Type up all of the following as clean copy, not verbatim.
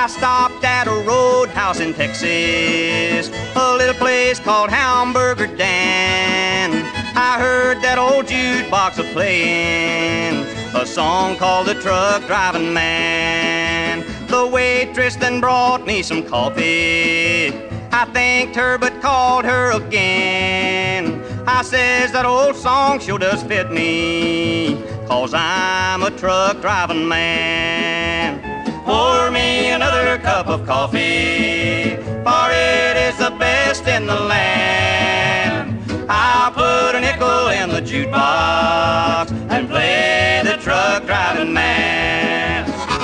stopped at a roadhouse in Texas, a little place called Hamburger Dan. I heard that old jukebox a-playing a song called The Truck Driving Man. The waitress then brought me some coffee. I thanked her but called her again. I says that old song sure does fit me, 'cause I'm a truck driving man. Pour me another cup of coffee, for it is the best in the land. I'll put a nickel in the jukebox and play the truck driving man.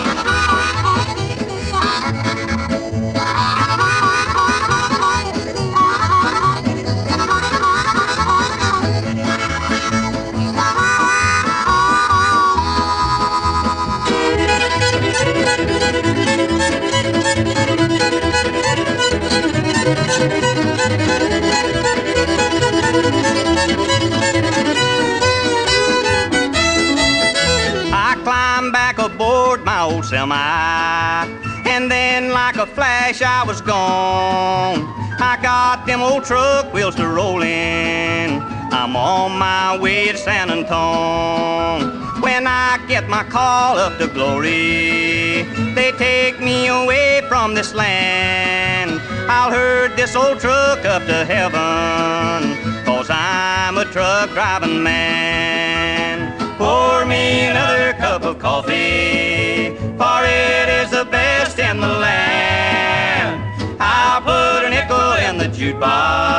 I climbed back aboard my old semi, and then like a flash I was gone. I got them old truck wheels to rolling. I'm on my way to San Antone. When I get my call up to glory, they take me away from this land. I'll herd this old truck up to heaven, 'cause I'm a truck driving man. Pour me another cup of coffee, for it is the best in the land. I'll put a nickel in the jukebox